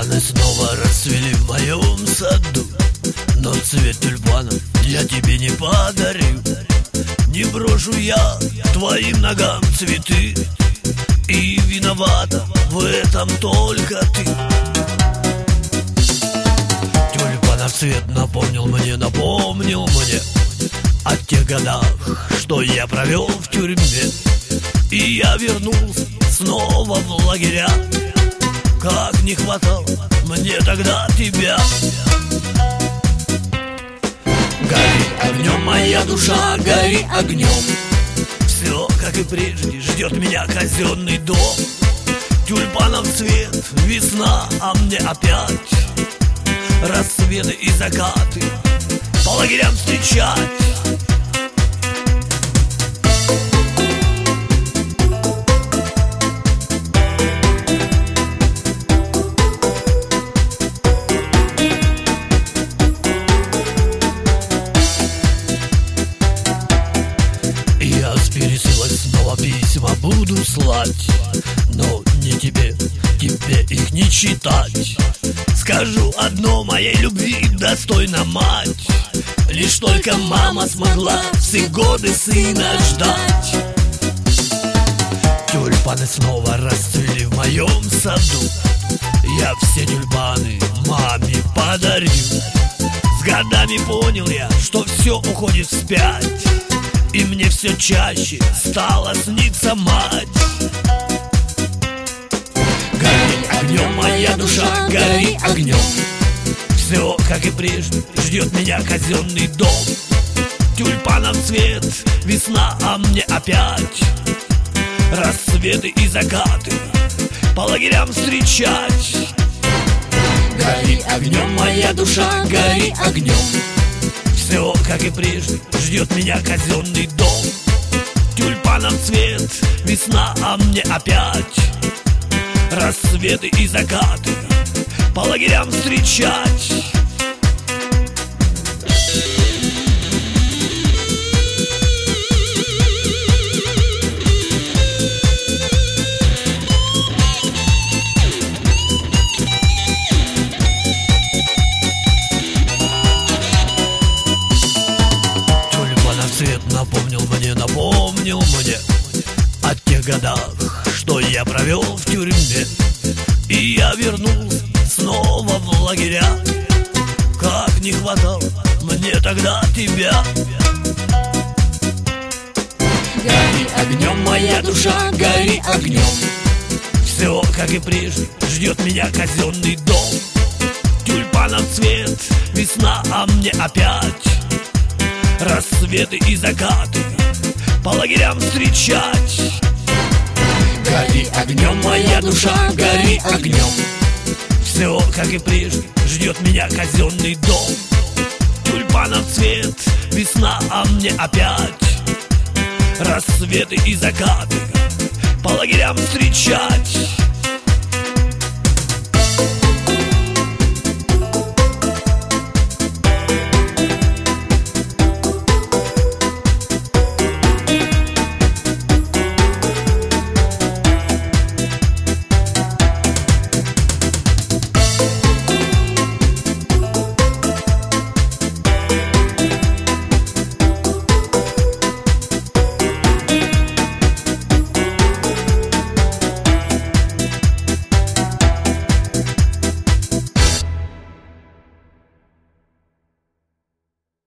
Тюльпаны снова расцвели в моем саду, но цвет тюльпанов я тебе не подарю. Не брошу я твоим ногам цветы, и виновата в этом только ты. Тюльпанов цвет напомнил мне о тех годах, что я провел в тюрьме. И я вернулся снова в лагеря. Как не хватало мне тогда тебя. Гори огнем, моя душа, гори огнем. Все, как и прежде, ждет меня казенный дом. Тюльпанов цвет, весна, а мне опять рассветы и закаты по лагерям встречать. Я с пересылок снова письма буду слать, но не тебе, тебе их не читать. Скажу одно: моей любви достойна мать. Лишь только мама смогла все годы сына ждать. Тюльпаны снова расцвели в моем саду. Я все тюльпаны маме подарю. С годами понял я, что все уходит вспять, и мне все чаще стала сниться мать. Гори огнем, моя душа, гори огнем. Все, как и прежде, ждет меня казенный дом. Тюльпанов цвет, весна, а мне опять рассветы и закаты по лагерям встречать. Гори огнем, моя душа, гори огнем. Все, как и прежде, ждет меня казенный дом. Тюльпанов цвет, весна, а мне опять рассветы и закаты по лагерям встречать. Цвет напомнил мне о тех годах, что я провел в тюрьме. И я вернулся снова в лагеря. Как не хватало мне тогда тебя. Гори огнем, моя душа, гори огнем. Все, как и прежде, ждет меня казенный дом. Тюльпанов цвет, весна, а мне опять рассветы и закаты по лагерям встречать. Гори огнем, моя душа, гори огнем. Все, как и прежде, ждет меня казенный дом. Тюльпанов цвет, весна, а мне опять рассветы и закаты по лагерям встречать.